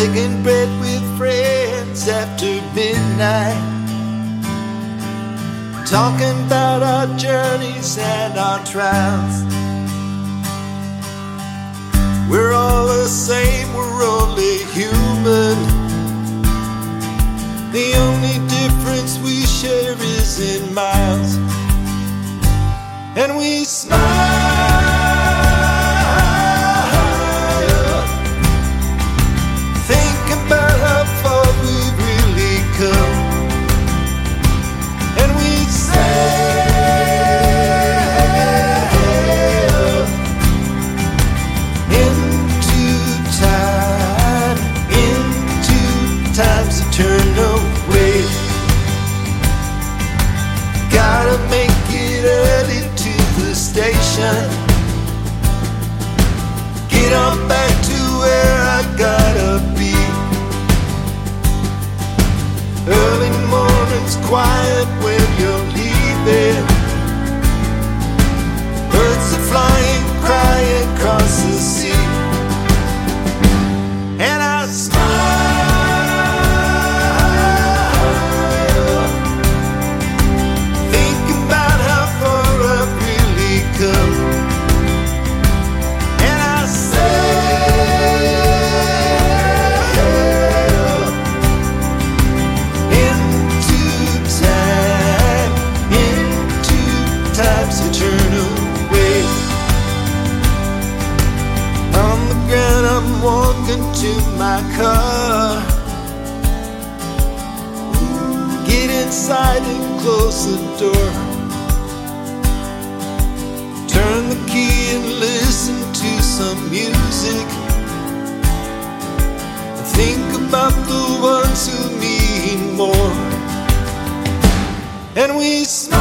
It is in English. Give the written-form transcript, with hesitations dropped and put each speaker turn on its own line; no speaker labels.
breaking bread with friends after midnight, talking about our journeys and our trials. We're all the same, we're only human. The only difference we share is in miles. And we smile, think about how far we've really come. And we sail into time's eternal wave. Gotta make it early to the station, get on back to where I gotta be. Early morning's quiet when you're leaving, birds are flying, crying across the sea. And I smile, think about how far I've really come. And I sail into time's eternal way. On the ground I'm walking to my car, get inside and close the door, turn the key and listen to some music, and think about the ones who mean more. And we smile,